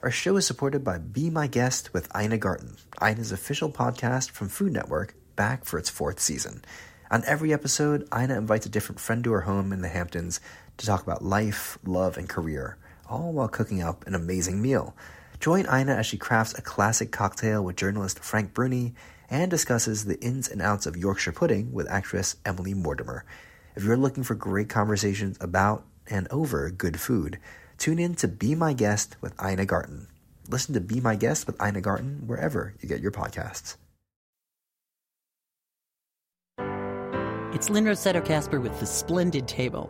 Our show is supported by Be My Guest with Ina Garten, Ina's official podcast from Food Network, back for its 4th season. On every episode, Ina invites a different friend to her home in the Hamptons to talk about life, love, and career, all while cooking up an amazing meal. Join Ina as she crafts a classic cocktail with journalist Frank Bruni and discusses the ins and outs of Yorkshire pudding with actress Emily Mortimer. If you're looking for great conversations about and over good food, tune in to Be My Guest with Ina Garten. Listen to Be My Guest with Ina Garten wherever you get your podcasts. It's Lynn Rossetto Kasper with The Splendid Table.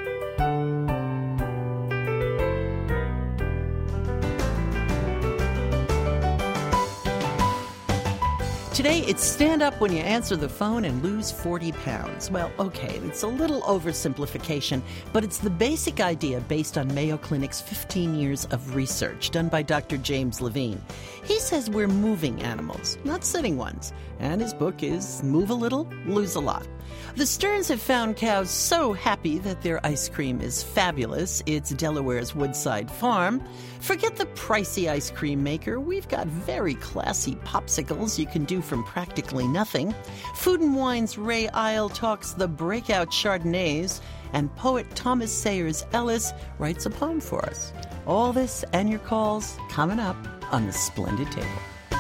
Today, it's stand up when you answer the phone and lose 40 pounds. Well, okay, it's a little oversimplification, but it's the basic idea based on Mayo Clinic's 15 years of research done by Dr. James Levine. He says we're moving animals, not sitting ones, and his book is Move a Little, Lose a Lot. The Stearns have found cows so happy that their ice cream is fabulous. It's Delaware's Woodside Farm. Forget the pricey ice cream maker. We've got very classy popsicles you can do from practically nothing. Food and Wine's Ray Isle talks the breakout Chardonnays, and poet Thomas Sayers Ellis writes a poem for us. All this and your calls coming up on The Splendid Table.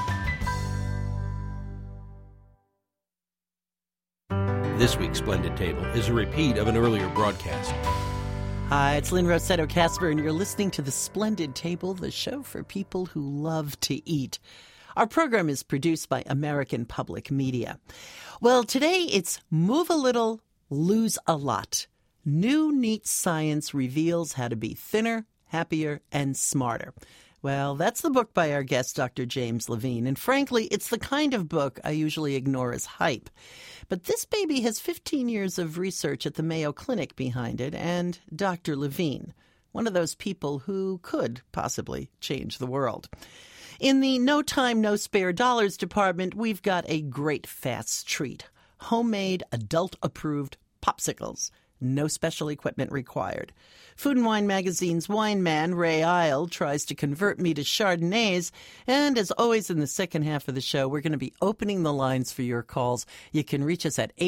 This week's Splendid Table is a repeat of an earlier broadcast. Hi, it's Lynn Rossetto Kasper, and you're listening to The Splendid Table, the show for people who love to eat. Our program is produced by American Public Media. Well, today it's Move a Little, Lose a Lot. New neat science reveals how to be thinner, happier, and smarter. Well, that's the book by our guest, Dr. James Levine, and frankly, it's the kind of book I usually ignore as hype. But this baby has 15 years of research at the Mayo Clinic behind it, and Dr. Levine, one of those people who could possibly change the world. In the No Time, No Spare Dollars department, we've got a great fast treat. Homemade, adult-approved popsicles. No special equipment required. Food and Wine magazine's wine man, Ray Isle, tries to convert me to Chardonnays. And as always in the second half of the show, we're going to be opening the lines for your calls. You can reach us at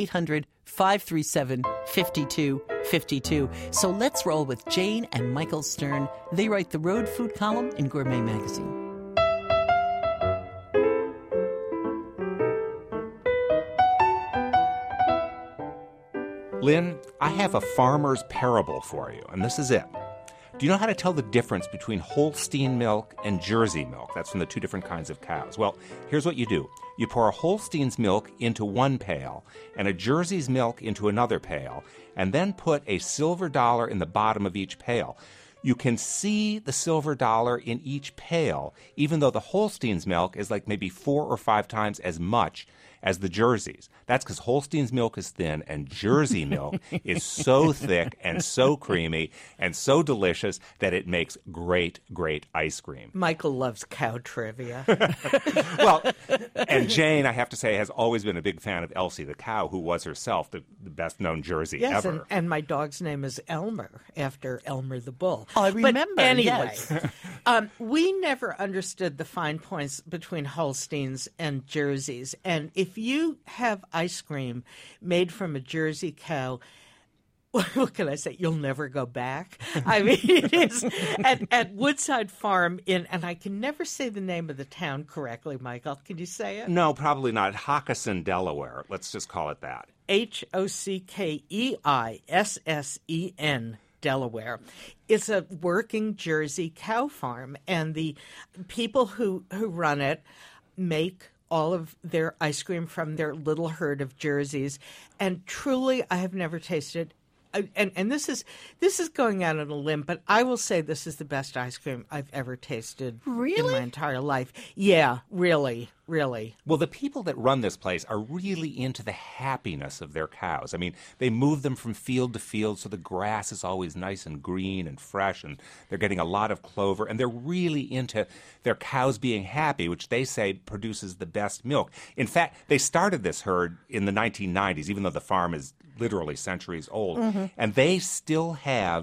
800-537-5252. So let's roll with Jane and Michael Stern. They write the road food column in Gourmet magazine. Lynn, I have a farmer's parable for you, and this is it. Do you know how to tell the difference between Holstein milk and Jersey milk? That's from the two different kinds of cows. Well, here's what you do. You pour a Holstein's milk into one pail and a Jersey's milk into another pail, and then put a silver dollar in the bottom of each pail. You can see the silver dollar in each pail, even though the Holstein's milk is like maybe 4 or 5 times as much as the Jersey's. That's because Holstein's milk is thin and Jersey milk is so thick and so creamy and so delicious that it makes great, great ice cream. Michael loves cow trivia. Well, and Jane, I have to say, has always been a big fan of Elsie the cow, who was herself the best-known Jersey ever. Yes, and my dog's name is Elmer, after Elmer the bull. Oh, I remember. But anyway, yes. we never understood the fine points between Holsteins and Jerseys. And if you have ice cream made from a Jersey cow, what can I say? You'll never go back. I mean, it is at Woodside Farm and I can never say the name of the town correctly, Michael. Can you say it? No, probably not. Hockessin, Delaware. Let's just call it that. Hockeisen, Delaware. It's a working Jersey cow farm, and the people who run it make all of their ice cream from their little herd of Jerseys. And truly, I have never tasted and this is going out on a limb, but I will say this is the best ice cream I've ever tasted in my entire life. Yeah, really, really. Well, the people that run this place are really into the happiness of their cows. I mean, they move them from field to field, so the grass is always nice and green and fresh, and they're getting a lot of clover, and they're really into their cows being happy, which they say produces the best milk. In fact, they started this herd in the 1990s, even though the farm is literally centuries old, and they still have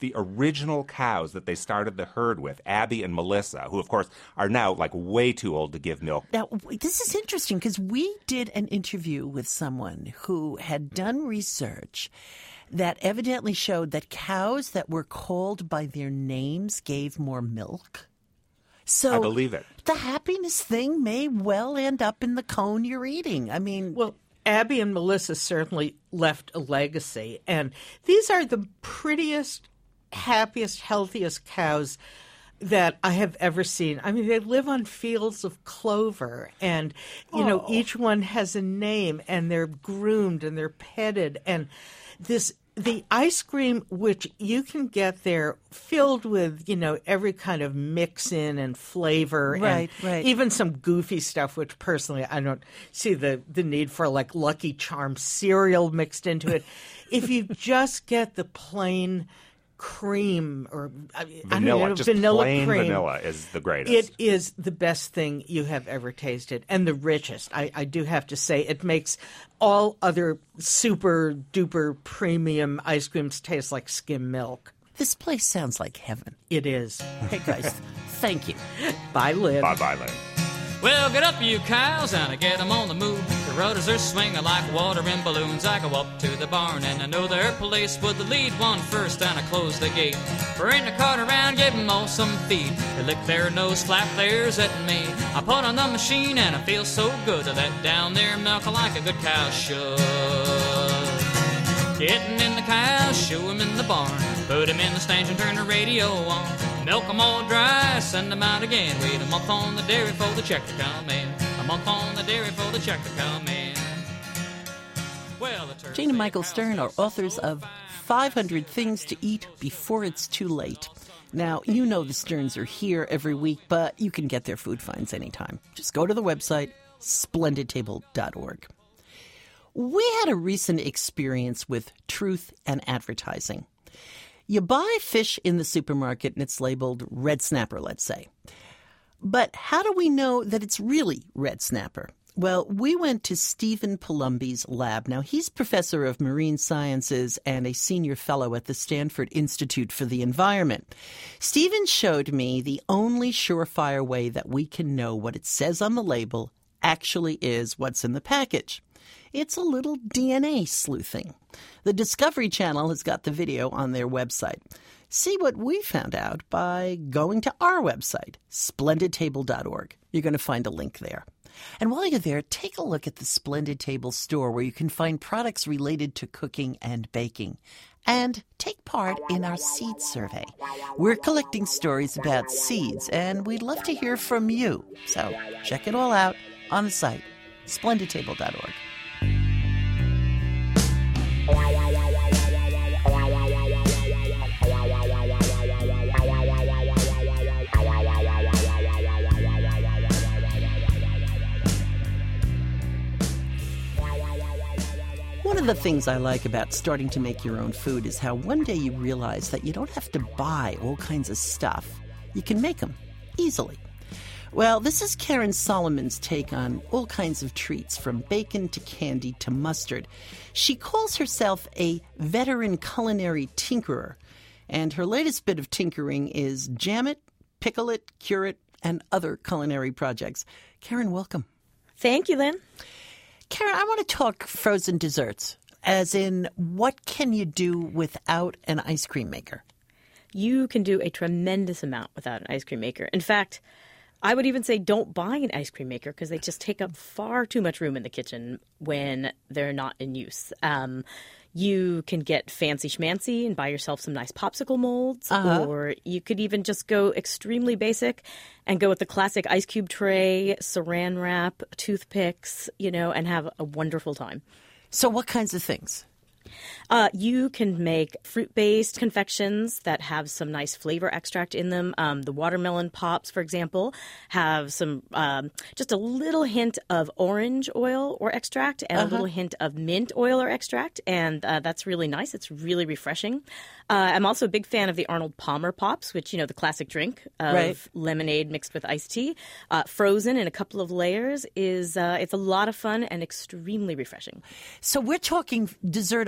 the original cows that they started the herd with, Abby and Melissa, who, of course, are now like way too old to give milk. Now, this is interesting because we did an interview with someone who had done research that evidently showed that cows that were called by their names gave more milk. So I believe it. The happiness thing may well end up in the cone you're eating. I mean, Well, Abby and Melissa certainly left a legacy, and these are the prettiest, happiest, healthiest cows that I have ever seen. I mean, they live on fields of clover, and, each one has a name, and they're groomed, and they're petted, and the ice cream, which you can get there filled with, every kind of mix-in and flavor. Right, and right. even some goofy stuff, which personally I don't see the need for, like Lucky Charms cereal mixed into it. If you just get the plain cream or Vanilla, just vanilla plain cream, vanilla is the greatest. it is the best thing you have ever tasted and the richest. I do have to say, it makes all other super duper premium ice creams taste like skim milk. this place sounds like heaven. It is. Hey, guys, thank you. Bye, Lynn. Bye-bye, Lynn. Well, get up, you cows, and I get 'em on the move. The rudders are swinging like water in balloons. I go up to the barn, and I know their place with the lead one first, and I close the gate. Bring the cart around, give 'em all some feed. They lick their nose, flap theirs at me. I put on the machine, and I feel so good to let down their milk like a good cow should. Getting in the cows, shoe 'em in the barn. Put 'em in the stanch and turn the radio on. Milk 'em all dry, send 'em out again. Wait a month on the dairy for the check to come in. A month on the dairy for the check to come in. Well, Jane and Michael Stern are authors of 500 Things to Eat Before It's Too Late. Now, you know the Sterns are here every week, but you can get their food finds anytime. Just go to the website, splendidtable.org. We had a recent experience with truth and advertising. You buy fish in the supermarket and it's labeled red snapper, let's say. But how do we know that it's really red snapper? Well, we went to Stephen Palumbi's lab. Now, he's professor of marine sciences and a senior fellow at the Stanford Institute for the Environment. Stephen showed me the only surefire way that we can know what it says on the label actually is what's in the package. It's a little DNA sleuthing. The Discovery Channel has got the video on their website. See what we found out by going to our website, splendidtable.org. You're going to find a link there. And while you're there, take a look at the Splendid Table store where you can find products related to cooking and baking. And take part in our seed survey. We're collecting stories about seeds, and we'd love to hear from you. So check it all out on the site, splendidtable.org. One of the things I like about starting to make your own food is how one day you realize that you don't have to buy all kinds of stuff. You can make them easily. Well, this is Karen Solomon's take on all kinds of treats, from bacon to candy to mustard. She calls herself a veteran culinary tinkerer, and her latest bit of tinkering is jam it, pickle it, cure it, and other culinary projects. Karen, welcome. Thank you, Lynn. Karen, I want to talk frozen desserts, as in what can you do without an ice cream maker? You can do a tremendous amount without an ice cream maker. In fact, I would even say don't buy an ice cream maker because they just take up far too much room in the kitchen when they're not in use. You can get fancy schmancy and buy yourself some nice popsicle molds, or you could even just go extremely basic and go with the classic ice cube tray, saran wrap, toothpicks, and have a wonderful time. So what kinds of things? You can make fruit-based confections that have some nice flavor extract in them. The watermelon pops, for example, have some just a little hint of orange oil or extract and a little hint of mint oil or extract, and that's really nice. It's really refreshing. I'm also a big fan of the Arnold Palmer Pops, which, the classic drink of lemonade mixed with iced tea. Frozen in a couple of layers it's a lot of fun and extremely refreshing. So we're talking dessert on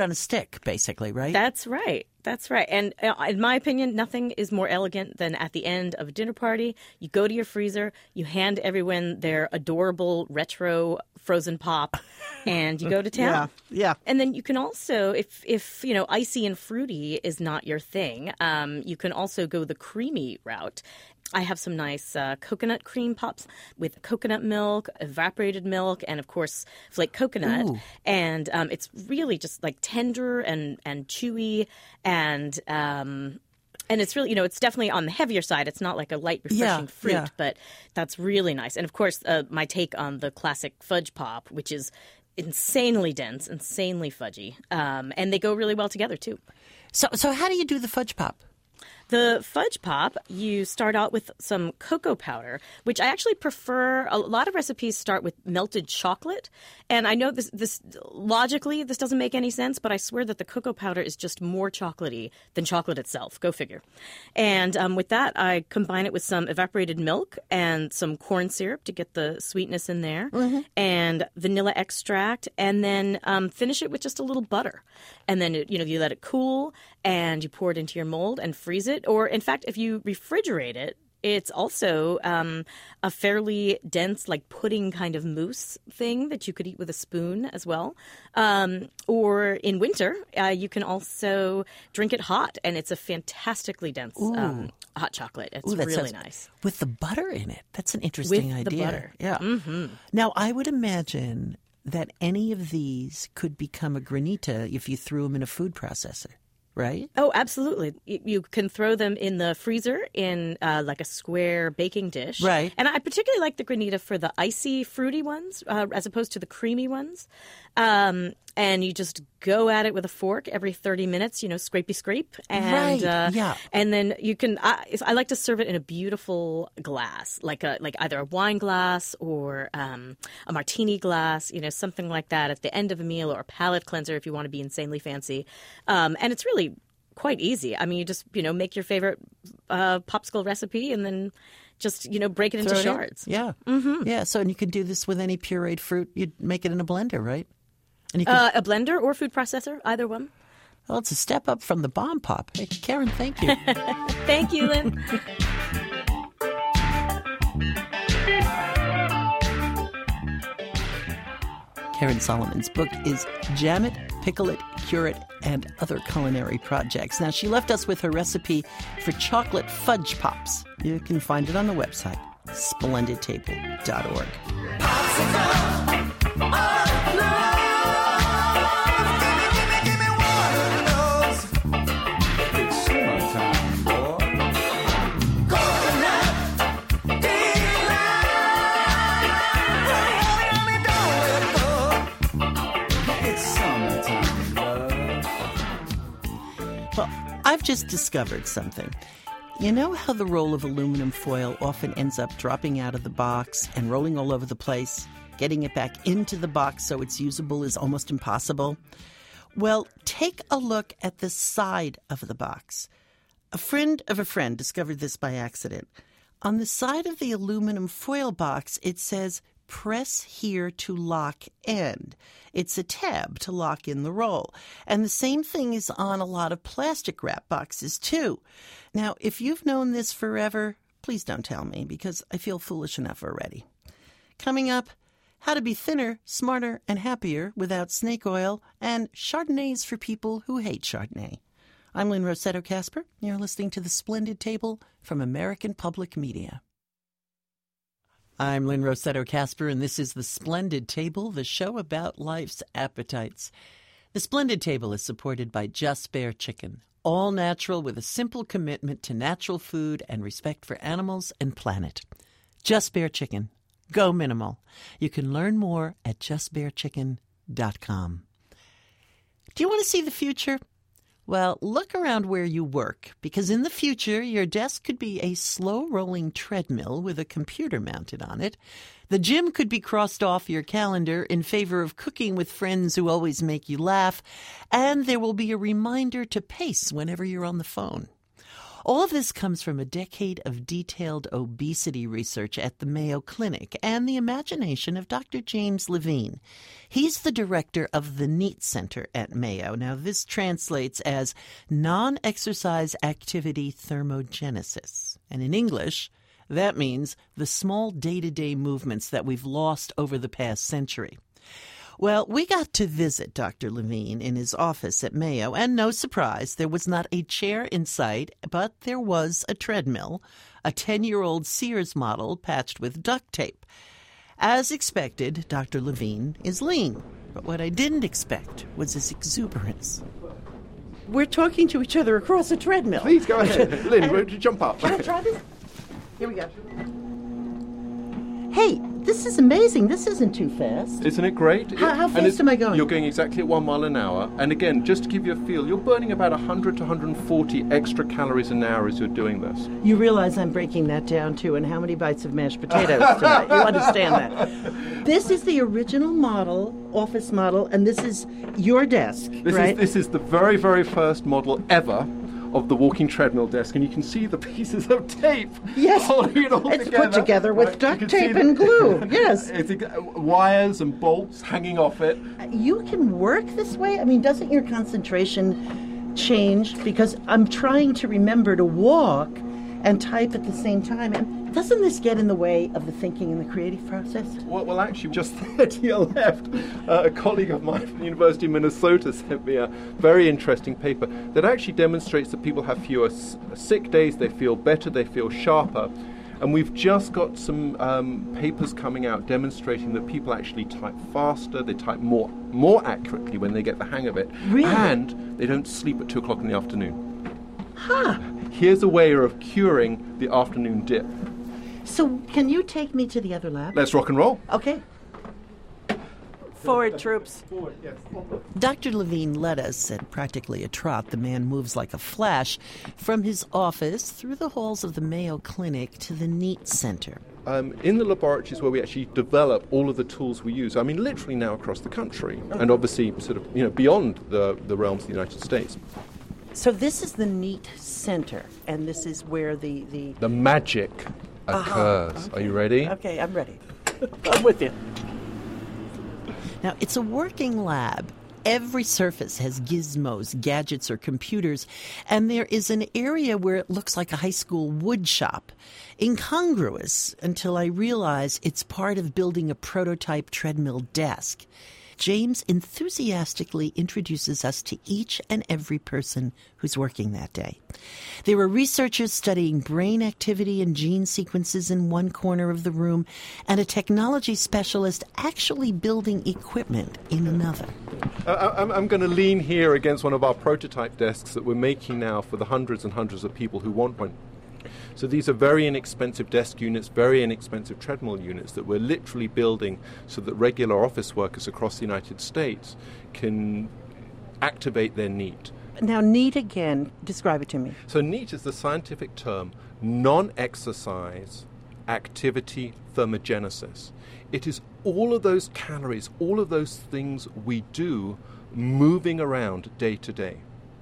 on a stick, basically, right? That's right. That's right. And in my opinion, nothing is more elegant than at the end of a dinner party, you go to your freezer, you hand everyone their adorable retro frozen pop, and you go to town. Yeah. And then you can also, if icy and fruity is not your thing, you can also go the creamy route. I have some nice coconut cream pops with coconut milk, evaporated milk, and, of course, flake coconut. Ooh. And it's really just like tender and chewy and it's really, it's definitely on the heavier side. It's not like a light, refreshing fruit, but that's really nice. And, of course, my take on the classic fudge pop, which is insanely dense, insanely fudgy. And they go really well together, too. So how do you do the fudge pop? The fudge pop, you start out with some cocoa powder, which I actually prefer. A lot of recipes start with melted chocolate. And I know this logically, this doesn't make any sense, but I swear that the cocoa powder is just more chocolatey than chocolate itself. Go figure. And with that, I combine it with some evaporated milk and some corn syrup to get the sweetness in there, and vanilla extract, and then finish it with just a little butter. And then, you let it cool, and you pour it into your mold and freeze it. Or, in fact, if you refrigerate it, it's also a fairly dense, like pudding kind of mousse thing that you could eat with a spoon as well. Or in winter, you can also drink it hot, and it's a fantastically dense hot chocolate. It's really nice. With the butter in it. That's an interesting idea. With the butter. Yeah. Mm-hmm. Now, I would imagine that any of these could become a granita if you threw them in a food processor. Right? Oh, absolutely. You can throw them in the freezer in like a square baking dish. Right. And I particularly like the granita for the icy, fruity ones as opposed to the creamy ones. And you just go at it with a fork every 30 minutes, scrapey scrape. And, And then you can, I like to serve it in a beautiful glass, like either a wine glass or a martini glass, something like that at the end of a meal, or a palate cleanser if you want to be insanely fancy. And it's really quite easy. I mean, you just, make your favorite popsicle recipe and then just, break it into shards. Yeah. Mm-hmm. Yeah. So, and you can do this with any pureed fruit. You'd make it in a blender, right? And you a blender or food processor, either one. Well, it's a step up from the bomb pop. Hey, Karen, thank you. Thank you, Lynn. Karen Solomon's book is Jam It, Pickle It, Cure It, and Other Culinary Projects. Now, she left us with her recipe for chocolate fudge pops. You can find it on the website, splendidtable.org. Well, I've just discovered something. You know how the roll of aluminum foil often ends up dropping out of the box and rolling all over the place? Getting it back into the box so it's usable is almost impossible. Well, take a look at the side of the box. A friend of a friend discovered this by accident. On the side of the aluminum foil box, it says, "Press here to lock end." It's a tab to lock in the roll. And the same thing is on a lot of plastic wrap boxes, too. Now, if you've known this forever, please don't tell me, because I feel foolish enough already. Coming up, how to be thinner, smarter, and happier without snake oil, and Chardonnays for people who hate Chardonnay. I'm Lynn Rossetto Kasper. You're listening to The Splendid Table from American Public Media. I'm Lynn Rossetto Kasper, and this is The Splendid Table, the show about life's appetites. The Splendid Table is supported by Just Bare Chicken, all natural with a simple commitment to natural food and respect for animals and planet. Just Bare Chicken. Go minimal. You can learn more at justbarechicken.com. Do you want to see the future? Well, look around where you work, because in the future, your desk could be a slow-rolling treadmill with a computer mounted on it. The gym could be crossed off your calendar in favor of cooking with friends who always make you laugh, and there will be a reminder to pace whenever you're on the phone. All of this comes from a decade of detailed obesity research at the Mayo Clinic and the imagination of Dr. James Levine. He's the director of the NEAT Center at Mayo. Now, this translates as Non-Exercise Activity Thermogenesis. And in English, that means the small day-to-day movements that we've lost over the past century. Well, we got to visit Dr. Levine in his office at Mayo, and no surprise, there was not a chair in sight, but there was a treadmill, a 10-year-old Sears model patched with duct tape. As expected, Dr. Levine is lean, but what I didn't expect was his exuberance. We're talking to each other across a treadmill. Please go ahead. Lynn, why don't you jump up? Can I try this? Here we go. Hey, this is amazing. This isn't too fast. Isn't it great? How fast am I going? You're going exactly at 1 mile an hour. And again, just to give you a feel, you're burning about 100 to 140 extra calories an hour as you're doing this. You realize I'm breaking that down, too, and how many bites of mashed potatoes tonight? You understand that. This is the original model, office model, and this is your desk, right? This is the very, very first model ever of the walking treadmill desk, and you can see the pieces of tape holding it all it's together. Put together with duct tape and glue, yes. It's wires and bolts hanging off it. You can work this way? I mean, doesn't your concentration change? Because I'm trying to remember to walk and type at the same time, and doesn't this get in the way of the thinking and the creative process? Well, actually, just there to your left, a colleague of mine from the University of Minnesota sent me a very interesting paper that actually demonstrates that people have fewer sick days, they feel better, they feel sharper. And we've just got some papers coming out demonstrating that people actually type faster, they type more accurately when they get the hang of it. Really? And they don't sleep at 2 o'clock in the afternoon. Huh. Here's a way of curing the afternoon dip. So can you take me to the other lab? Let's rock and roll. Okay. Forward, troops. Forward, yes. Dr. Levine led us at practically a trot. The man moves like a flash from his office through the halls of the Mayo Clinic to the NEAT Center. In the laboratories where we actually develop all of the tools we use, I mean, literally now across the country, and obviously sort of, beyond the realms of the United States. So this is the NEAT Center, and this is where the magic occurs. Okay. Are you ready? Okay, I'm ready. I'm with you. Now, it's a working lab. Every surface has gizmos, gadgets, or computers, and there is an area where it looks like a high school wood shop. Incongruous until I realize it's part of building a prototype treadmill desk. James enthusiastically introduces us to each and every person who's working that day. There were researchers studying brain activity and gene sequences in one corner of the room, and a technology specialist actually building equipment in another. I'm going to lean here against one of our prototype desks that we're making now for the hundreds and hundreds of people who want one. So these are very inexpensive desk units, very inexpensive treadmill units that we're literally building so that regular office workers across the United States can activate their NEAT. Now, NEAT again, describe it to me. So NEAT is the scientific term, non-exercise activity thermogenesis. It is all of those calories, all of those things we do moving around day to day.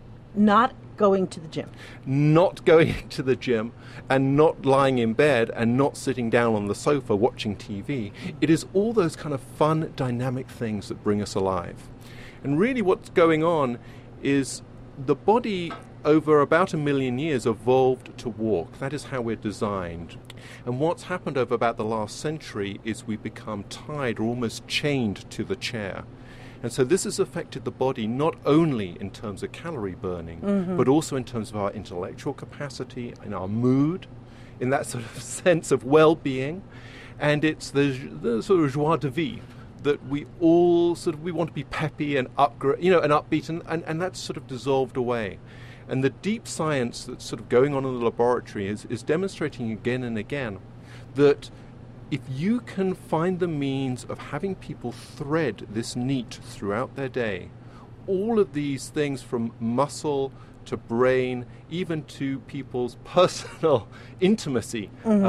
Not going to the gym. Not going to the gym and not lying in bed and not sitting down on the sofa watching TV. It is all those kind of fun, dynamic things that bring us alive. And really what's going on is the body over about 1 million years evolved to walk. That is how we're designed. And what's happened over about the last century is we've become tied or almost chained to the chair. And so this has affected the body not only in terms of calorie burning, but also in terms of our intellectual capacity, in our mood, in that sort of sense of well-being. And it's the sort of joie de vivre that we all sort of, we want to be peppy and upbeat, and that's sort of dissolved away. And the deep science that's sort of going on in the laboratory is demonstrating again and again that if you can find the means of having people thread this NEAT throughout their day, all of these things from muscle to brain, even to people's personal intimacy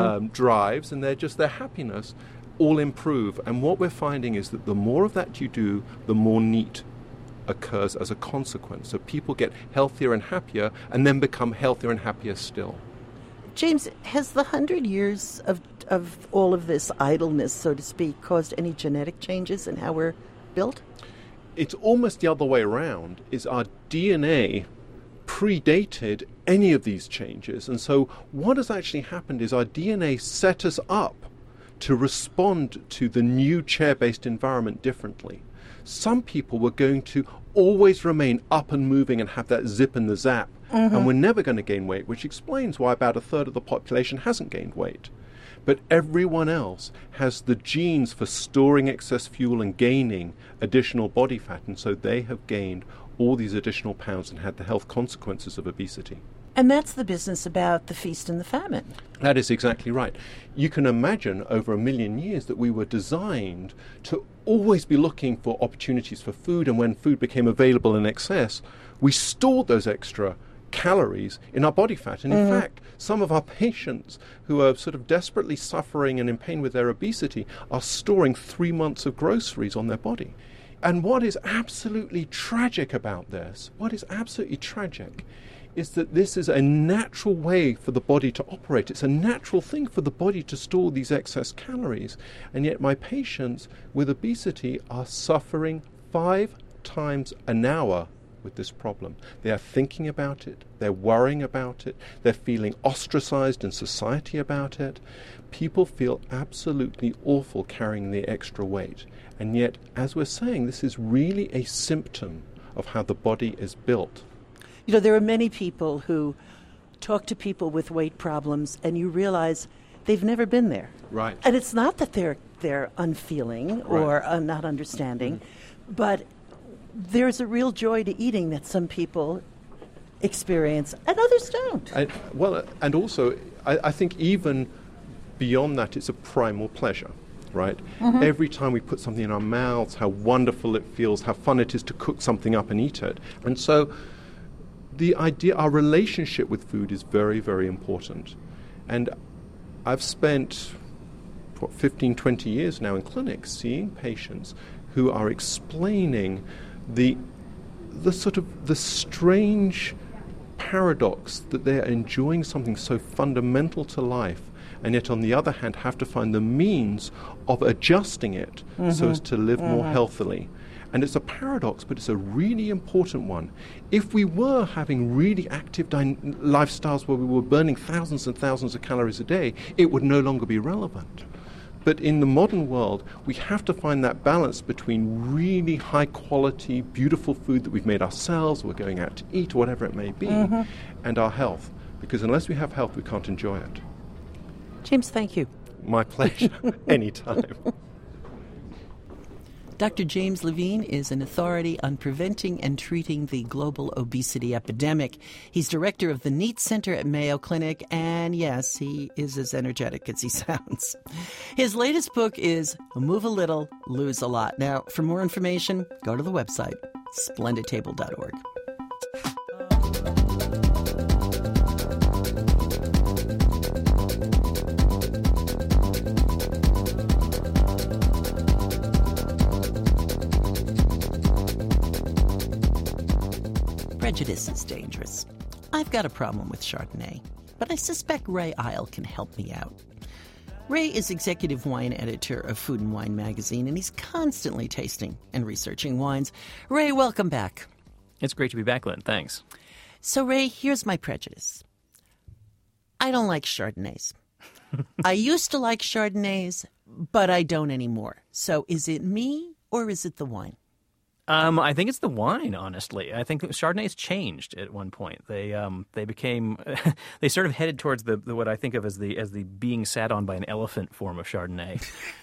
drives and their happiness, all improve. And what we're finding is that the more of that you do, the more NEAT occurs as a consequence. So people get healthier and happier and then become healthier and happier still. James, has the 100 years of all of this idleness, so to speak, caused any genetic changes in how we're built? It's almost the other way around, is our DNA predated any of these changes. And so what has actually happened is our DNA set us up to respond to the new chair-based environment differently. Some people were going to always remain up and moving and have that zip and the zap, and we're never going to gain weight, which explains why about a third of the population hasn't gained weight. But everyone else has the genes for storing excess fuel and gaining additional body fat, and so they have gained all these additional pounds and had the health consequences of obesity. And that's the business about the feast and the famine. That is exactly right. You can imagine over 1 million years that we were designed to always be looking for opportunities for food, and when food became available in excess, we stored those extra calories in our body fat. And in fact, some of our patients who are sort of desperately suffering and in pain with their obesity are storing 3 months of groceries on their body. And what is absolutely tragic about this, is that this is a natural way for the body to operate. It's a natural thing for the body to store these excess calories. And yet my patients with obesity are suffering 5 times an hour with this problem. They are thinking about it, they're worrying about it, they're feeling ostracized in society about it. People feel absolutely awful carrying the extra weight. And yet, as we're saying, this is really a symptom of how the body is built. You know, there are many people who talk to people with weight problems, and you realize they've never been there. Right. And it's not that they're unfeeling or not understanding, but there's a real joy to eating that some people experience and others don't. And also, I think even beyond that, it's a primal pleasure, right? Every time we put something in our mouths, how wonderful it feels, how fun it is to cook something up and eat it. And so the idea, our relationship with food is very, very important. And I've spent 15, 20 years now in clinics seeing patients who are explaining the sort of the strange paradox that they are enjoying something so fundamental to life, and yet on the other hand have to find the means of adjusting it so as to live more healthily. And it's a paradox, but it's a really important one. If we were having really active lifestyles where we were burning thousands and thousands of calories a day, it would no longer be relevant. But in the modern world, we have to find that balance between really high quality, beautiful food that we've made ourselves, we're going out to eat, whatever it may be, and our health. Because unless we have health, we can't enjoy it. James, thank you. My pleasure. Anytime. Dr. James Levine is an authority on preventing and treating the global obesity epidemic. He's director of the NEAT Center at Mayo Clinic, and yes, he is as energetic as he sounds. His latest book is Move a Little, Lose a Lot. Now, for more information, go to the website, splendidtable.org. Prejudice is dangerous. I've got a problem with Chardonnay, but I suspect Ray Isle can help me out. Ray is executive wine editor of Food and Wine magazine, and he's constantly tasting and researching wines. Ray, welcome back. It's great to be back, Lynn. Thanks. So, Ray, here's my prejudice. I don't like Chardonnays. I used to like Chardonnays, but I don't anymore. So is it me or is it the wine? I think it's the wine, honestly. I think Chardonnay's changed at one point. They became they sort of headed towards the what I think of as the being sat on by an elephant form of Chardonnay,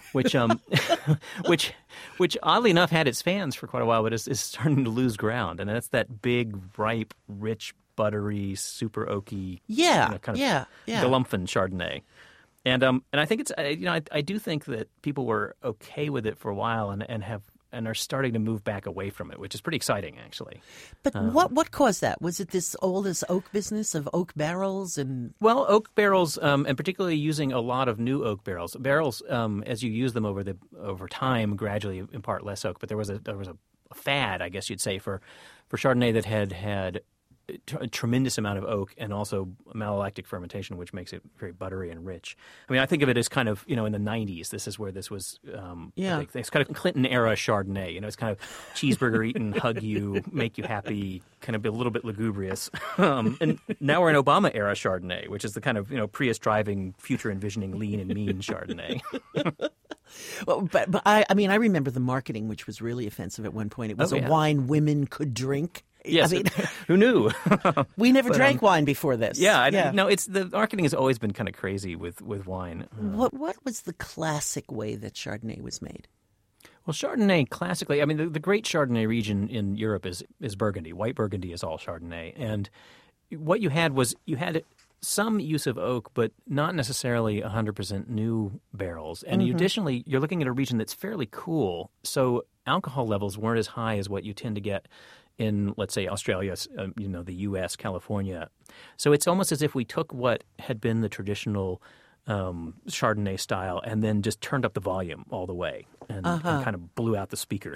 which oddly enough had its fans for quite a while, but is starting to lose ground. And that's that big, ripe, rich, buttery, super oaky, kind of Galumphing Chardonnay. And I think it's I do think that people were okay with it for a while and are starting to move back away from it, which is pretty exciting, actually. But what caused that? Was it this oldest oak business of oak barrels and? Well, oak barrels, and particularly using a lot of new oak barrels. Barrels, as you use them over time, gradually impart less oak. But there was a fad, I guess you'd say, for Chardonnay that had a tremendous amount of oak and also malolactic fermentation, which makes it very buttery and rich. I mean, I think of it as kind of, in the 90s, this is where this was, it's kind of Clinton-era Chardonnay. It's kind of cheeseburger-eating, hug you, make you happy, kind of a little bit lugubrious. And now we're in Obama-era Chardonnay, which is the kind of, Prius-driving, future-envisioning, lean and mean Chardonnay. Well, but I remember the marketing, which was really offensive at one point. It was a wine women could drink. Yes, who knew? We never drank wine before this. No, the marketing has always been kind of crazy with wine. What was the classic way that Chardonnay was made? Well, Chardonnay classically, the great Chardonnay region in Europe is Burgundy. White Burgundy is all Chardonnay, and what you had some use of oak, but not necessarily 100% new barrels. And additionally, you're looking at a region that's fairly cool, so alcohol levels weren't as high as what you tend to get in, let's say, Australia, the U.S., California. So it's almost as if we took what had been the traditional Chardonnay style and then just turned up the volume all the way and kind of blew out the speakers.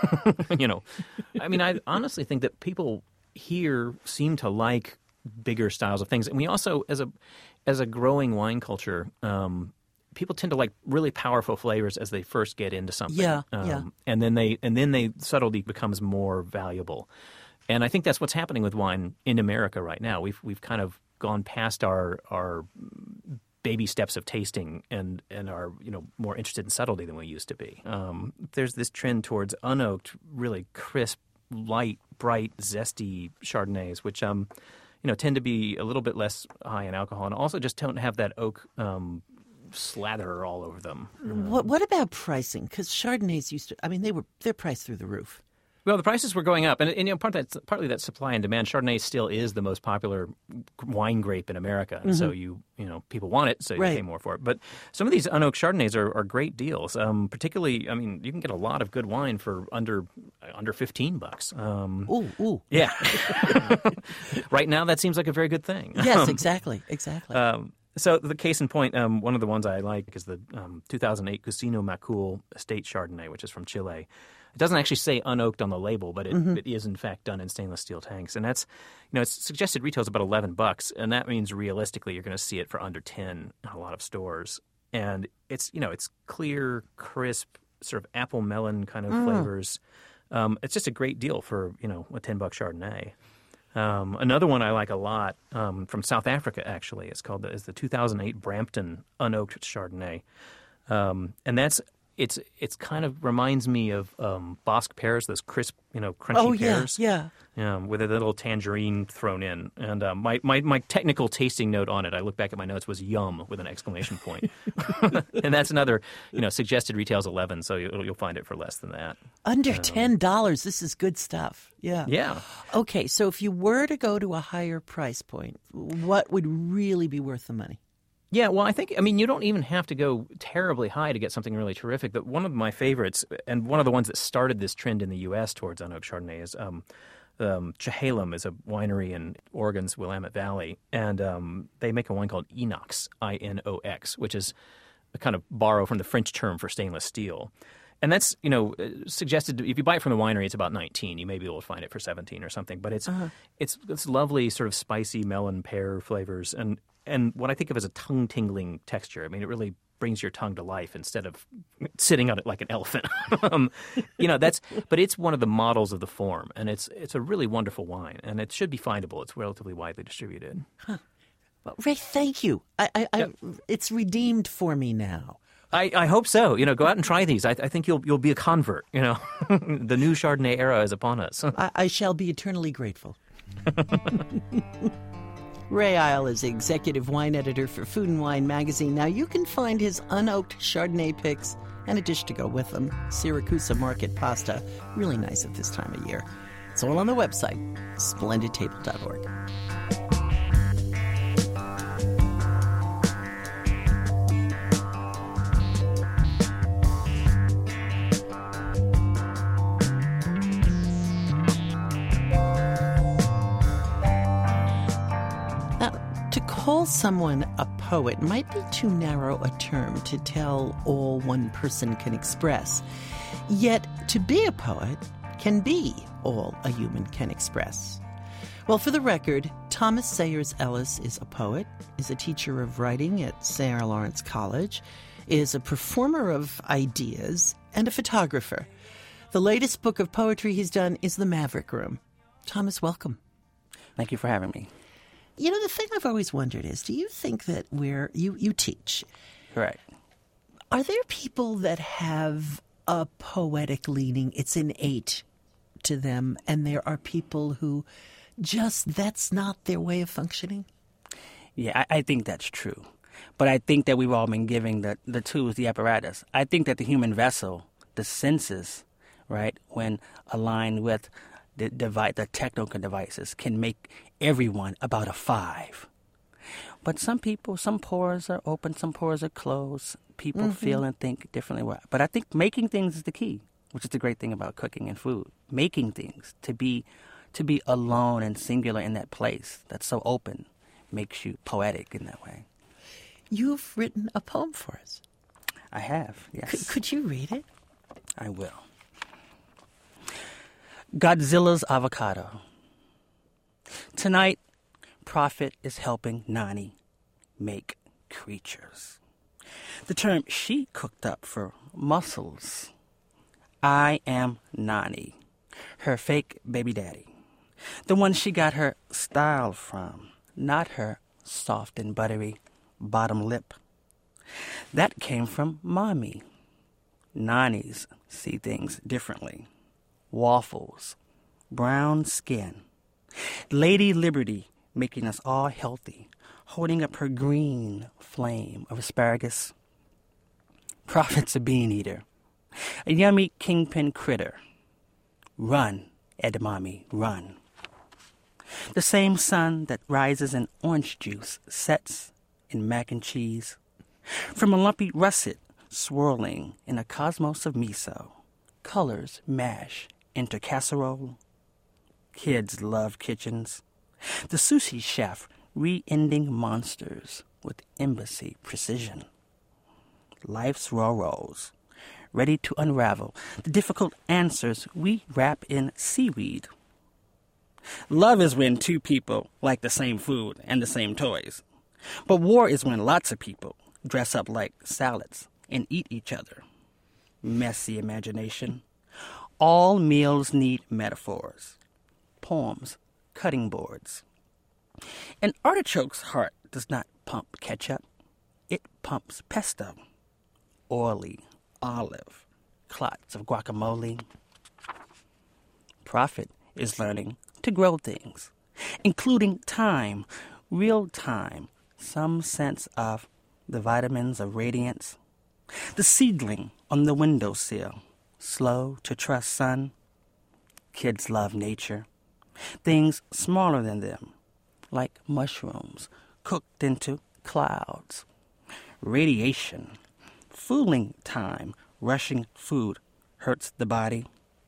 I honestly think that people here seem to like bigger styles of things. And we also, as a growing wine culture, people tend to like really powerful flavors as they first get into something. And then subtlety becomes more valuable. And I think that's what's happening with wine in America right now. We've kind of gone past our baby steps of tasting and are more interested in subtlety than we used to be. There's this trend towards unoaked, really crisp, light, bright, zesty Chardonnays, which tend to be a little bit less high in alcohol and also just don't have that oak slather all over them. What about pricing? Because Chardonnays used to, they're priced through the roof. Well, the prices were going up, and partly that supply and demand. Chardonnay still is the most popular wine grape in America, and so people want it, so you pay more for it. But some of these unoaked Chardonnays are great deals. Particularly, you can get a lot of good wine for under $15. Ooh. Yeah. Right now, that seems like a very good thing. Yes, exactly. So the case in point, one of the ones I like is the 2008 Cusino Macul Estate Chardonnay, which is from Chile. It doesn't actually say unoaked on the label, but it is in fact done in stainless steel tanks, and that's it's suggested retails about $11, and that means realistically you're going to see it for under 10 in a lot of stores. And it's it's clear, crisp, sort of apple melon kind of flavors. It's just a great deal for a $10 Chardonnay. Another one I like a lot from South Africa, actually, is the 2008 Brampton Unoaked Chardonnay, and that's it's kind of reminds me of Bosc pears, those crisp, crunchy pears. With a little tangerine thrown in. And my technical tasting note on it, I look back at my notes, was yum with an exclamation point. And that's another, suggested retail's $11, so you'll find it for less than that. Under $10. This is good stuff. Yeah. Okay, so if you were to go to a higher price point, what would really be worth the money? Yeah, well, I think, you don't even have to go terribly high to get something really terrific. But one of my favorites, and one of the ones that started this trend in the U.S. towards unoaked Chardonnay, is Chehalem is a winery in Oregon's Willamette Valley. And they make a wine called Inox, I-N-O-X, which is a kind of borrow from the French term for stainless steel. And that's, suggested, if you buy it from the winery, it's about 19. You may be able to find it for 17 or something. But it's lovely sort of spicy melon pear flavors and what I think of as a tongue-tingling texture. It really brings your tongue to life instead of sitting on it like an elephant. But it's one of the models of the form, and it's a really wonderful wine, and it should be findable. It's relatively widely distributed. Huh. Well, Ray, thank you. It's redeemed for me now. I hope so. Go out and try these. I think you'll be a convert. The new Chardonnay era is upon us. I shall be eternally grateful. Ray Isle is executive wine editor for Food and Wine magazine. Now you can find his unoaked Chardonnay picks and a dish to go with them, Siracusa Market pasta, really nice at this time of year. It's all on the website, splendidtable.org. Call someone a poet might be too narrow a term to tell all one person can express. Yet, to be a poet can be all a human can express. Well, for the record, Thomas Sayers Ellis is a poet, is a teacher of writing at Sarah Lawrence College, is a performer of ideas, and a photographer. The latest book of poetry he's done is The Maverick Room. Thomas, welcome. Thank you for having me. You know, the thing I've always wondered is, do you think that you teach? Correct. Are there people that have a poetic leaning? It's innate to them, and there are people who that's not their way of functioning? Yeah, I think that's true. But I think that we've all been given the tools, the apparatus. I think that the human vessel, the senses, right, when aligned with the technical devices, can make everyone about a 5. But some people, some pores are open, some pores are closed. People feel and think differently. But I think making things is the key, which is the great thing about cooking and food. Making things, to be alone and singular in that place that's so open, makes you poetic in that way. You've written a poem for us. I have, yes. Could you read it? I will. Godzilla's avocado. Tonight, Prophet is helping Nani make creatures. The term she cooked up for mussels. I am Nani, her fake baby daddy. The one she got her style from, not her soft and buttery bottom lip. That came from Mommy. Nannies see things differently. Waffles, brown skin. Lady Liberty making us all healthy, holding up her green flame of asparagus. Prophet's a bean eater, a yummy kingpin critter. Run, edamame, run. The same sun that rises in orange juice sets in mac and cheese. From a lumpy russet swirling in a cosmos of miso, colors mash into casserole. Kids love kitchens. The sushi chef re-ending monsters with embassy precision. Life's raw rolls, ready to unravel the difficult answers we wrap in seaweed. Love is when two people like the same food and the same toys. But war is when lots of people dress up like salads and eat each other. Messy imagination. All meals need metaphors, poems, cutting boards. An artichoke's heart does not pump ketchup. It pumps pesto, oily olive, clots of guacamole. Prophet is learning to grow things, including time, real time, some sense of the vitamins of radiance. The seedling on the windowsill, slow to trust sun. Kids love nature. Things smaller than them, like mushrooms cooked into clouds. Radiation, fooling time, rushing food hurts the body.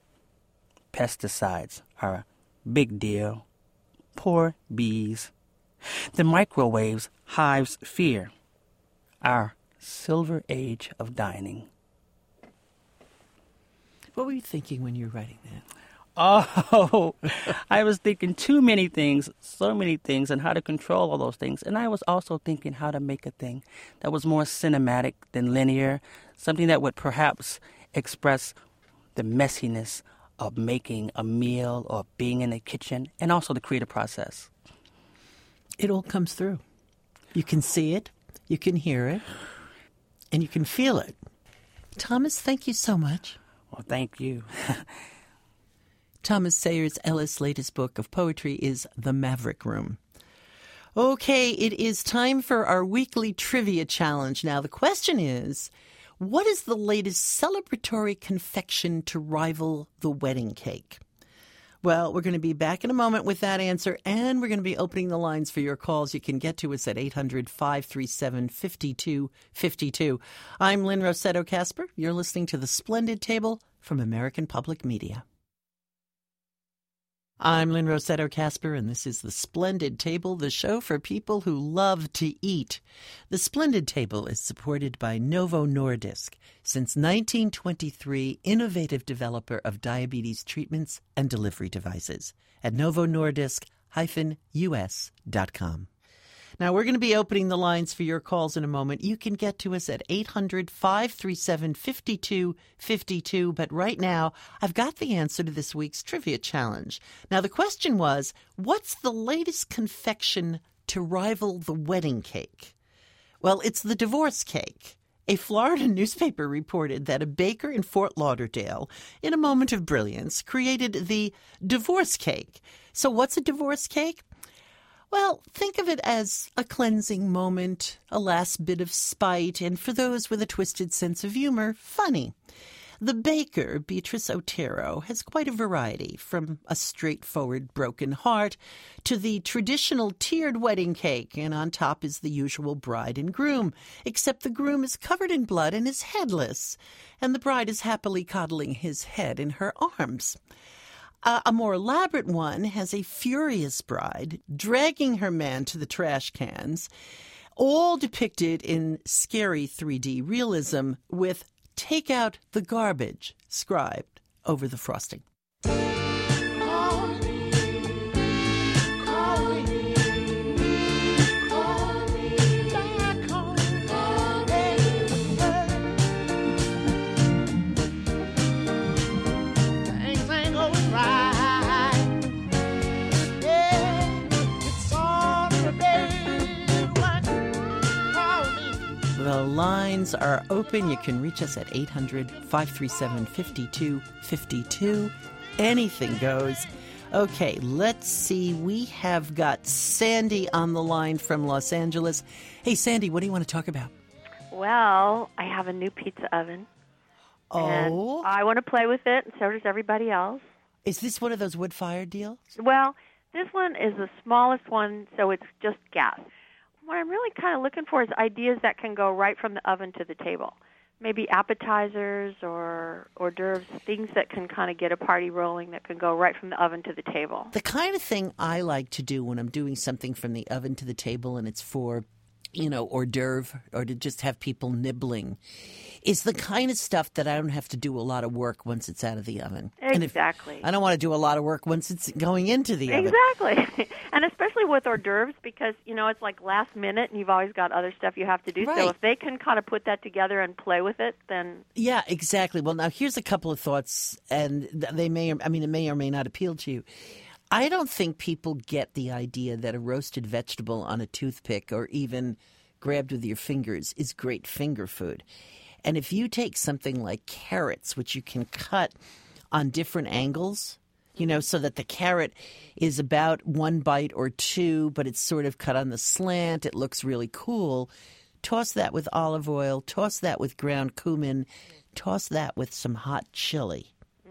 Pesticides are a big deal. Poor bees. The microwaves hives fear. Our silver age of dining. What were you thinking when you were writing that? Oh, I was thinking too many things, so many things, and how to control all those things. And I was also thinking how to make a thing that was more cinematic than linear, something that would perhaps express the messiness of making a meal or being in a kitchen, and also the creative process. It all comes through. You can see it, you can hear it, and you can feel it. Thomas, thank you so much. Well, thank you. Thomas Sayers Ellis' latest book of poetry is The Maverick Room. Okay, it is time for our weekly trivia challenge. Now, the question is, what is the latest celebratory confection to rival the wedding cake? Well, we're going to be back in a moment with that answer, and we're going to be opening the lines for your calls. You can get to us at 800-537-5252. I'm Lynn Rossetto Kasper. You're listening to The Splendid Table from American Public Media. I'm Lynn Rossetto Kasper, and this is The Splendid Table, the show for people who love to eat. The Splendid Table is supported by Novo Nordisk, since 1923, innovative developer of diabetes treatments and delivery devices, at novonordisk-us.com. Now, we're going to be opening the lines for your calls in a moment. You can get to us at 800-537-5252. But right now, I've got the answer to this week's trivia challenge. Now, the question was, what's the latest confection to rival the wedding cake? Well, it's the divorce cake. A Florida newspaper reported that a baker in Fort Lauderdale, in a moment of brilliance, created the divorce cake. So what's a divorce cake? Well, think of it as a cleansing moment, a last bit of spite, and for those with a twisted sense of humor, funny. The baker, Beatrice Otero, has quite a variety, from a straightforward broken heart to the traditional tiered wedding cake, and on top is the usual bride and groom, except the groom is covered in blood and is headless, and the bride is happily coddling his head in her arms. A more elaborate one has a furious bride dragging her man to the trash cans, all depicted in scary 3D realism with "Take out the garbage" scribed over the frosting. The lines are open. You can reach us at 800-537-5252. Anything goes. Okay, let's see. We have got Sandy on the line from Los Angeles. Hey, Sandy, what do you want to talk about? Well, I have a new pizza oven. Oh. And I want to play with it, and so does everybody else. Is this one of those wood-fired deals? Well, this one is the smallest one, so it's just gas. What I'm really kind of looking for is ideas that can go right from the oven to the table. Maybe appetizers or hors d'oeuvres, things that can kind of get a party rolling that can go right from the oven to the table. The kind of thing I like to do when I'm doing something from the oven to the table and it's for, hors d'oeuvre or to just have people nibbling is the kind of stuff that I don't have to do a lot of work once it's out of the oven. Exactly. I don't want to do a lot of work once it's going into the oven. Exactly. And especially with hors d'oeuvres because, it's like last minute and you've always got other stuff you have to do. Right. So if they can kind of put that together and play with it, then... Yeah, exactly. Well, now here's a couple of thoughts, and it may or may not appeal to you. I don't think people get the idea that a roasted vegetable on a toothpick or even grabbed with your fingers is great finger food. And if you take something like carrots, which you can cut on different angles, so that the carrot is about one bite or two, but it's sort of cut on the slant, it looks really cool. Toss that with olive oil, toss that with ground cumin, toss that with some hot chili.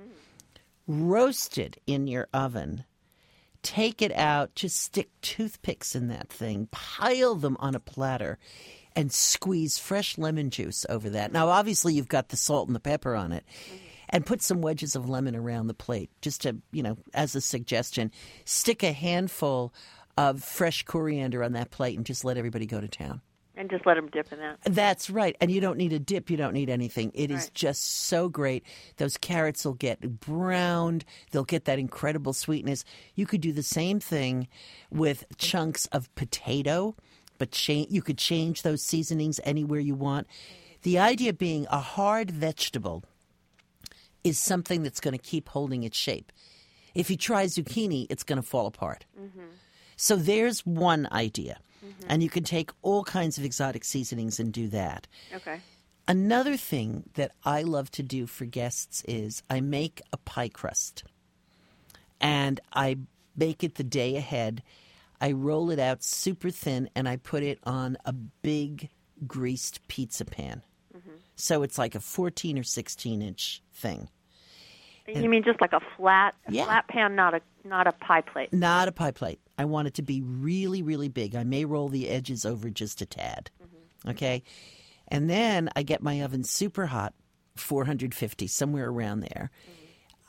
Roast it in your oven. Take it out, just stick toothpicks in that thing, pile them on a platter, and squeeze fresh lemon juice over that. Now, obviously, you've got the salt and the pepper on it. And put some wedges of lemon around the plate, just to, as a suggestion. Stick a handful of fresh coriander on that plate and just let everybody go to town. And just let them dip in that. That's right. And you don't need a dip. You don't need anything. It is just so great. Those carrots will get browned. They'll get that incredible sweetness. You could do the same thing with chunks of potato, but you could change those seasonings anywhere you want. The idea being a hard vegetable is something that's going to keep holding its shape. If you try zucchini, it's going to fall apart. Mm-hmm. So there's one idea. Mm-hmm. And you can take all kinds of exotic seasonings and do that. Okay. Another thing that I love to do for guests is I make a pie crust. And I bake it the day ahead. I roll it out super thin, and I put it on a big greased pizza pan. So it's like a 14 or 16-inch thing. You mean just like a flat pan, not a pie plate? Not a pie plate. I want it to be really, really big. I may roll the edges over just a tad. Mm-hmm. Okay? And then I get my oven super hot, 450, somewhere around there. Mm-hmm.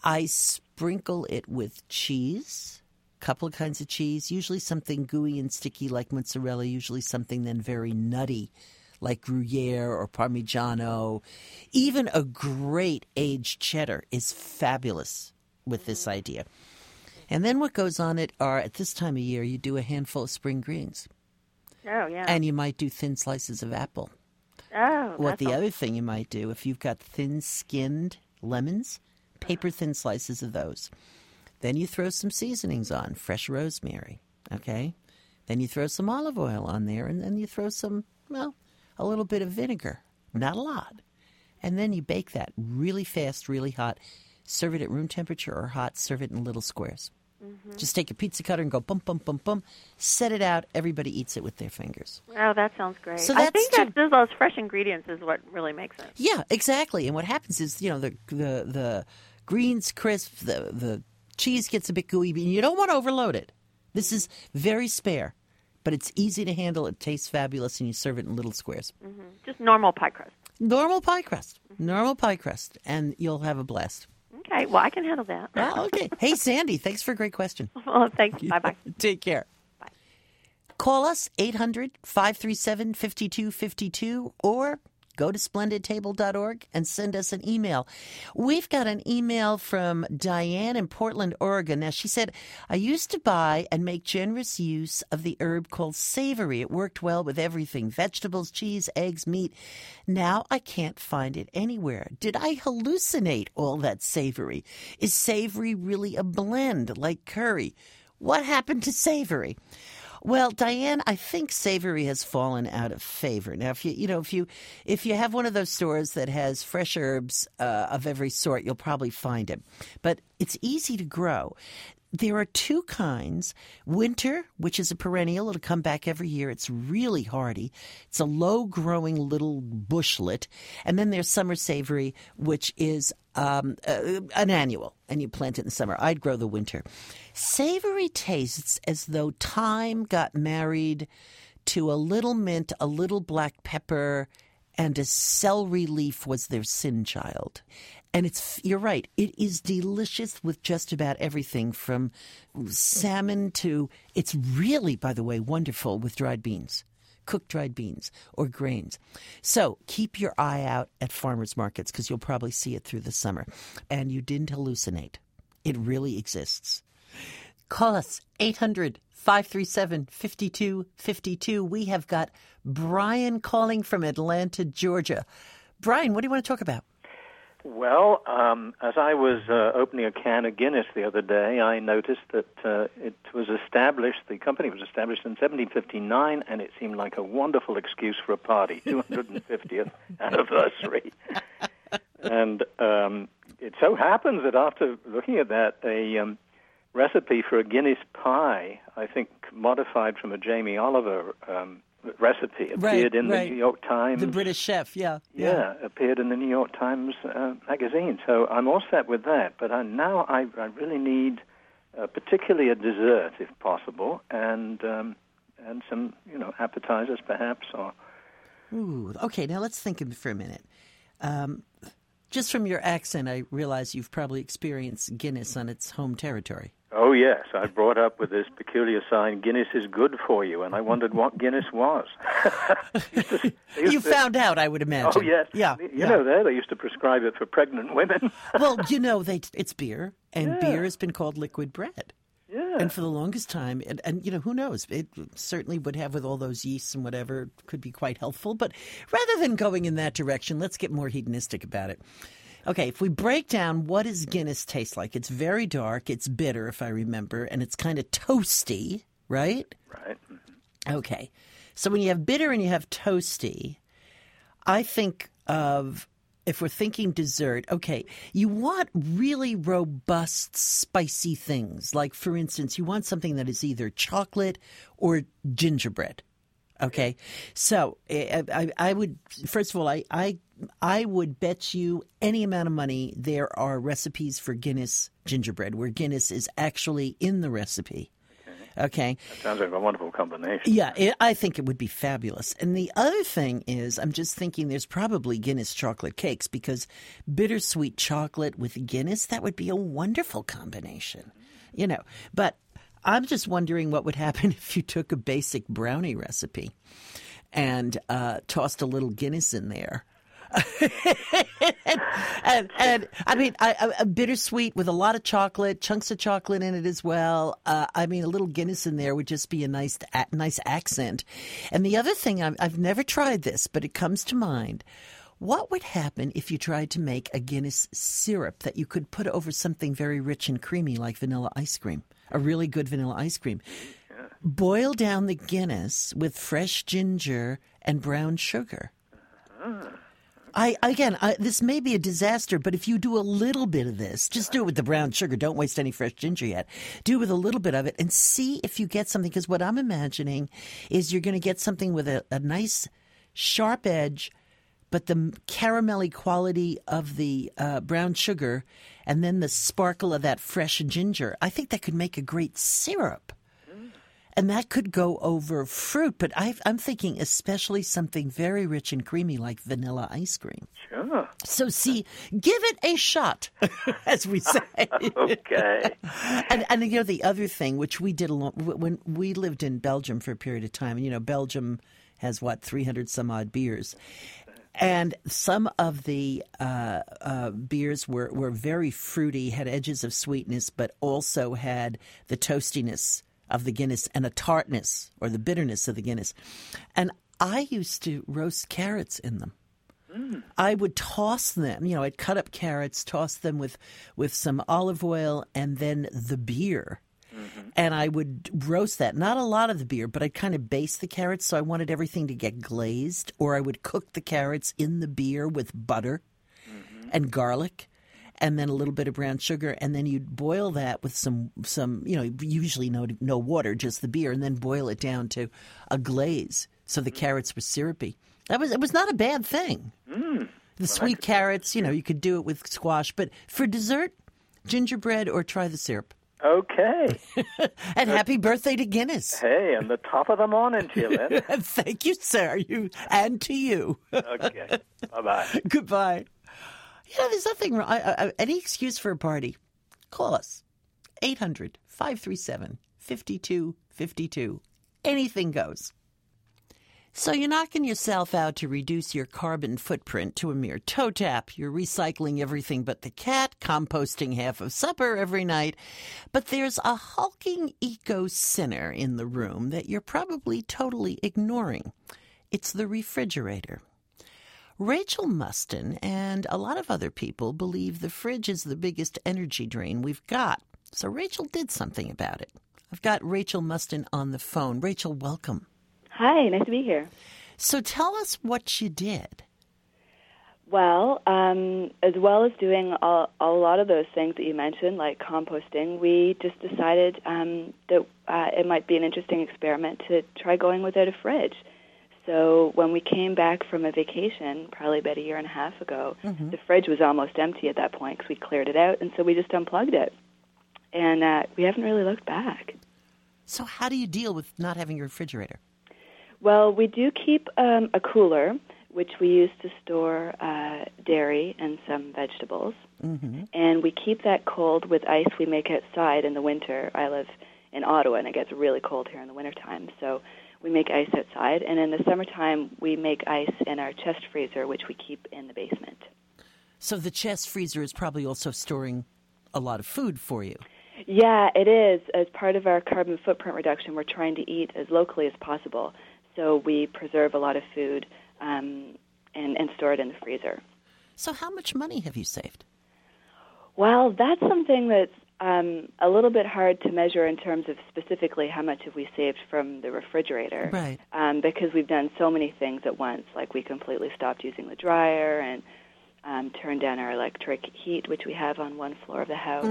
I sprinkle it with cheese, a couple of kinds of cheese, usually something gooey and sticky like mozzarella, usually something then very nutty like Gruyere or Parmigiano. Even a great aged cheddar is fabulous with this idea. And then what goes on it are, at this time of year, you do a handful of spring greens. Oh, yeah. And you might do thin slices of apple. Oh, What the other thing you might do, if you've got thin-skinned lemons, paper-thin slices of those. Then you throw some seasonings on, fresh rosemary, okay? Then you throw some olive oil on there, and then you throw some, well, a little bit of vinegar, not a lot. And then you bake that really fast, really hot. Serve it at room temperature or hot. Serve it in little squares. Mm-hmm. Just take a pizza cutter and go bum, bum, bum, bum. Set it out. Everybody eats it with their fingers. Oh, that sounds great. So I think that those fresh ingredients is what really makes it. Yeah, exactly. And what happens is, the greens crisp, the cheese gets a bit gooey, and you don't want to overload it. This is very spare, but it's easy to handle. It tastes fabulous, and you serve it in little squares. Mm-hmm. Just normal pie crust. Normal pie crust. Normal pie crust, and you'll have a blast. Okay, well, I can handle that. Oh, okay. Hey, Sandy, thanks for a great question. Well, thanks. Bye-bye. Take care. Bye. Call us, 800-537-5252, or go to splendidtable.org and send us an email. We've got an email from Diane in Portland, Oregon. Now, she said, I used to buy and make generous use of the herb called savory. It worked well with everything, vegetables, cheese, eggs, meat. Now I can't find it anywhere. Did I hallucinate all that savory? Is savory really a blend like curry? What happened to savory? Well, Diane, I think savory has fallen out of favor. Now, if you have one of those stores that has fresh herbs of every sort, you'll probably find it. But it's easy to grow. There are two kinds. Winter, which is a perennial. It'll come back every year. It's really hardy. It's a low-growing little bushlet. And then there's summer savory, which is an annual, and you plant it in the summer. I'd grow the winter. Savory tastes as though thyme got married to a little mint, a little black pepper, and a celery leaf was their sin child. And you're right, it is delicious with just about everything from salmon to, it's really, by the way, wonderful with dried beans, cooked dried beans or grains. So keep your eye out at farmers markets because you'll probably see it through the summer. And you didn't hallucinate. It really exists. Call us, 800-537-5252. We have got Brian calling from Atlanta, Georgia. Brian, what do you want to talk about? Well, as I was opening a can of Guinness the other day, I noticed that it was established, the company was established in 1759, and it seemed like a wonderful excuse for a party, 250th anniversary. And it so happens that after looking at that, a recipe for a Guinness pie, I think modified from a Jamie Oliver recipe, appeared in the New York Times. The British chef, yeah. Yeah, appeared in the New York Times magazine. So I'm all set with that. But now I really need particularly a dessert, if possible, and some appetizers perhaps. Ooh, okay, now let's think for a minute. Just from your accent, I realize you've probably experienced Guinness on its home territory. Oh, yes. I brought up with this peculiar sign, Guinness is good for you, and I wondered what Guinness was. You found out, I would imagine. Oh, yes. Yeah. You know that. They used to prescribe it for pregnant women. Well, it's beer, and beer has been called liquid bread. Yeah. And for the longest time, and who knows, it certainly would have with all those yeasts and whatever, could be quite helpful. But rather than going in that direction, let's get more hedonistic about it. Okay, if we break down what does Guinness taste like, it's very dark, it's bitter, if I remember, and it's kind of toasty, right? Right. Okay, so when you have bitter and you have toasty, I think of, if we're thinking dessert, okay, you want really robust, spicy things. Like, for instance, you want something that is either chocolate or gingerbread. Okay, so I would, first of all, I would bet you any amount of money there are recipes for Guinness gingerbread where Guinness is actually in the recipe. Okay. That sounds like a wonderful combination. Yeah, I think it would be fabulous. And the other thing is, I'm just thinking there's probably Guinness chocolate cakes, because bittersweet chocolate with Guinness, that would be a wonderful combination. You know, but I'm just wondering what would happen if you took a basic brownie recipe and tossed a little Guinness in there. and I mean, a bittersweet with a lot of chocolate, chunks of chocolate in it as well. I mean, a little Guinness in there would just be a nice accent. And the other thing, I've never tried this, but it comes to mind. What would happen if you tried to make a Guinness syrup that you could put over something very rich and creamy like vanilla ice cream, a really good vanilla ice cream? Yeah. Boil down the Guinness with fresh ginger and brown sugar. This may be a disaster, but if you do a little bit of this, just do it with the brown sugar. Don't waste any fresh ginger yet. Do it with a little bit of it and see if you get something. Because what I'm imagining is you're going to get something with a nice sharp edge, but the caramelly quality of the brown sugar and then the sparkle of that fresh ginger. I think that could make a great syrup. And that could go over fruit, but I'm thinking especially something very rich and creamy like vanilla ice cream. Sure. So see, give it a shot, as we say. Okay. And you know, the other thing, which we did when we lived in Belgium for a period of time, and you know, Belgium has 300 some odd beers. And some of the beers were very fruity, had edges of sweetness, but also had the toastiness of the Guinness and a tartness or the bitterness of the Guinness. And I used to roast carrots in them. I would toss them, you know, I'd cut up carrots, toss them with some olive oil and then the beer. And I would roast that. Not a lot of the beer, but I'd kind of baste the carrots, so I wanted everything to get glazed. Or I would cook the carrots in the beer with butter and garlic. And then a little bit of brown sugar, and then you'd boil that with some you know, usually no water, just the beer, and then boil it down to a glaze so the carrots were syrupy. It was not a bad thing. The sweet carrots, you know, you could do it with squash, but for dessert, gingerbread or try the syrup. Okay. And happy birthday to Guinness. Hey, and the top of the morning to you, Lynn. Thank you, sir. And to you. Okay. Bye-bye. Goodbye. You know, there's nothing wrong. Any excuse for a party, call us. 800-537-5252. Anything goes. So you're knocking yourself out to reduce your carbon footprint to a mere toe tap. You're recycling everything but the cat, composting half of supper every night. But there's a hulking eco-sinner in the room that you're probably totally ignoring. It's the refrigerator. Rachel Mustin and a lot of other people believe the fridge is the biggest energy drain we've got. So Rachel did something about it. I've got Rachel Mustin on the phone. Rachel, welcome. Hi, nice to be here. So tell us what you did. Well as doing a lot of those things that you mentioned, like composting, we just decided that it might be an interesting experiment to try going without a fridge. So when we came back from a vacation, probably about a year and a half ago, the fridge was almost empty at that point because we cleared it out, and so we just unplugged it. And we haven't really looked back. So how do you deal with not having your refrigerator? Well, we do keep a cooler, which we use to store dairy and some vegetables. And we keep that cold with ice we make outside in the winter. I live in Ottawa, and it gets really cold here in the wintertime, so we make ice outside, and in the summertime, we make ice in our chest freezer, which we keep in the basement. So the chest freezer is probably also storing a lot of food for you. Yeah, it is. As part of our carbon footprint reduction, we're trying to eat as locally as possible. So we preserve a lot of food and store it in the freezer. So how much money have you saved? Well, that's something that's a little bit hard to measure in terms of specifically how much have we saved from the refrigerator. Right. Because we've done so many things at once, like we completely stopped using the dryer and turned down our electric heat, which we have on one floor of the house.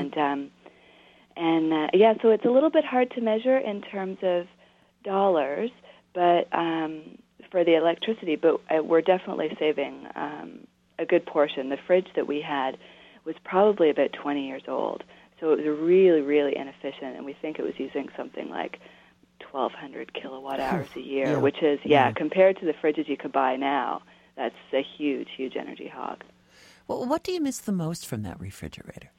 So it's a little bit hard to measure in terms of dollars, but for the electricity, but we're definitely saving a good portion. The fridge that we had was probably about 20 years old. So it was really, really inefficient, and we think it was using something like 1,200 kilowatt hours a year, which is, compared to the fridges you could buy now, that's a huge, huge energy hog. Well, what do you miss the most from that refrigerator?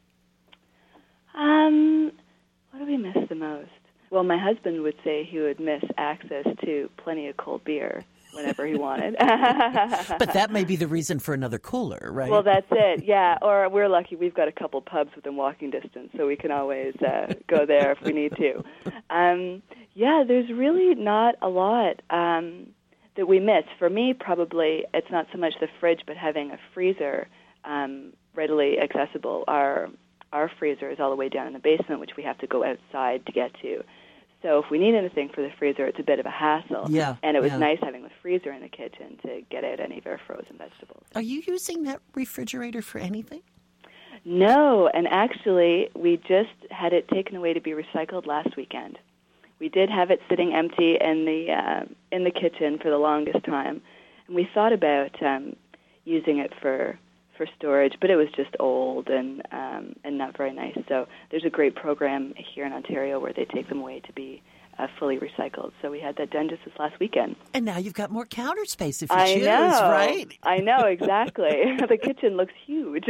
What do we miss the most? Well, my husband would say he would miss access to plenty of cold beer whenever he wanted. But that may be the reason for another cooler, right? Well, that's it, yeah. Or we're lucky we've got a couple pubs within walking distance, so we can always go there if we need to. There's really not a lot that we miss. For me, probably, it's not so much the fridge, but having a freezer readily accessible. Our freezer is all the way down in the basement, which we have to go outside to get to. So if we need anything for the freezer, it's a bit of a hassle. Yeah, and it was nice having the freezer in the kitchen to get out any of our frozen vegetables. Are you using that refrigerator for anything? No, and actually, we just had it taken away to be recycled last weekend. We did have it sitting empty in the kitchen for the longest time, and we thought about using it for storage, but it was just old and not very nice. So there's a great program here in Ontario where they take them away to be fully recycled. So we had that done just this last weekend. And now you've got more counter space if you choose, right? I know, exactly. The kitchen looks huge.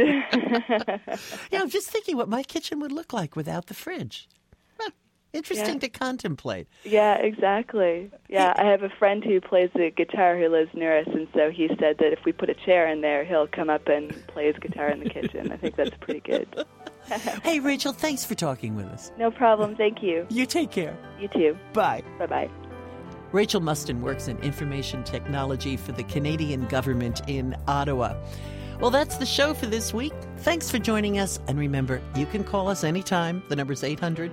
I'm just thinking what my kitchen would look like without the fridge. Interesting to contemplate. Yeah, exactly. Yeah, I have a friend who plays the guitar who lives near us, and so he said that if we put a chair in there, he'll come up and play his guitar in the kitchen. I think that's pretty good. Hey, Rachel, thanks for talking with us. No problem. Thank you. You take care. You too. Bye. Bye-bye. Rachel Mustin works in information technology for the Canadian government in Ottawa. Well, that's the show for this week. Thanks for joining us. And remember, you can call us anytime. The number's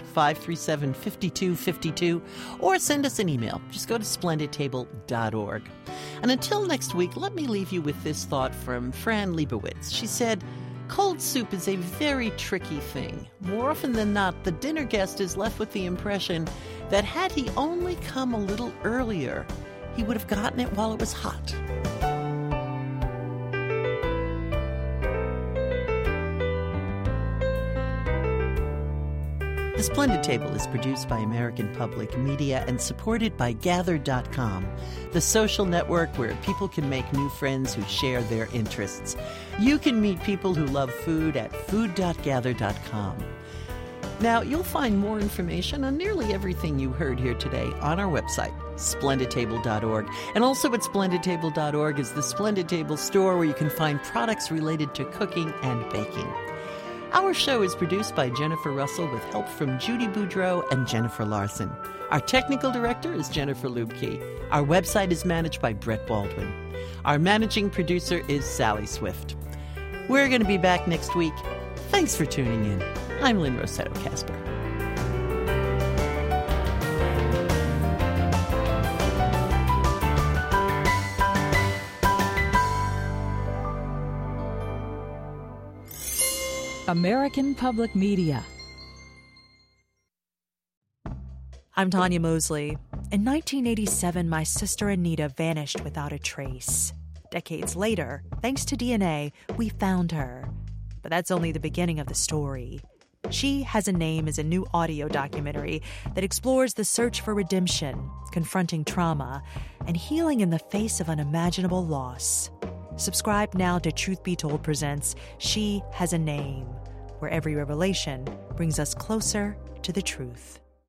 800-537-5252. Or send us an email. Just go to splendidtable.org. And until next week, let me leave you with this thought from Fran Lebowitz. She said, cold soup is a very tricky thing. More often than not, the dinner guest is left with the impression that had he only come a little earlier, he would have gotten it while it was hot. The Splendid Table is produced by American Public Media and supported by Gather.com, the social network where people can make new friends who share their interests. You can meet people who love food at food.gather.com. Now, you'll find more information on nearly everything you heard here today on our website, splendidtable.org. And also at splendidtable.org is the Splendid Table store where you can find products related to cooking and baking. Our show is produced by Jennifer Russell with help from Judy Boudreau and Jennifer Larson. Our technical director is Jennifer Lubke. Our website is managed by Brett Baldwin. Our managing producer is Sally Swift. We're going to be back next week. Thanks for tuning in. I'm Lynn Rossetto Kasper. American Public Media. I'm Tanya Mosley. In 1987, my sister Anita vanished without a trace. Decades later, thanks to DNA, we found her. But that's only the beginning of the story. She Has a Name is a new audio documentary that explores the search for redemption, confronting trauma, and healing in the face of unimaginable loss. Subscribe now to Truth Be Told presents She Has a Name, where every revelation brings us closer to the truth.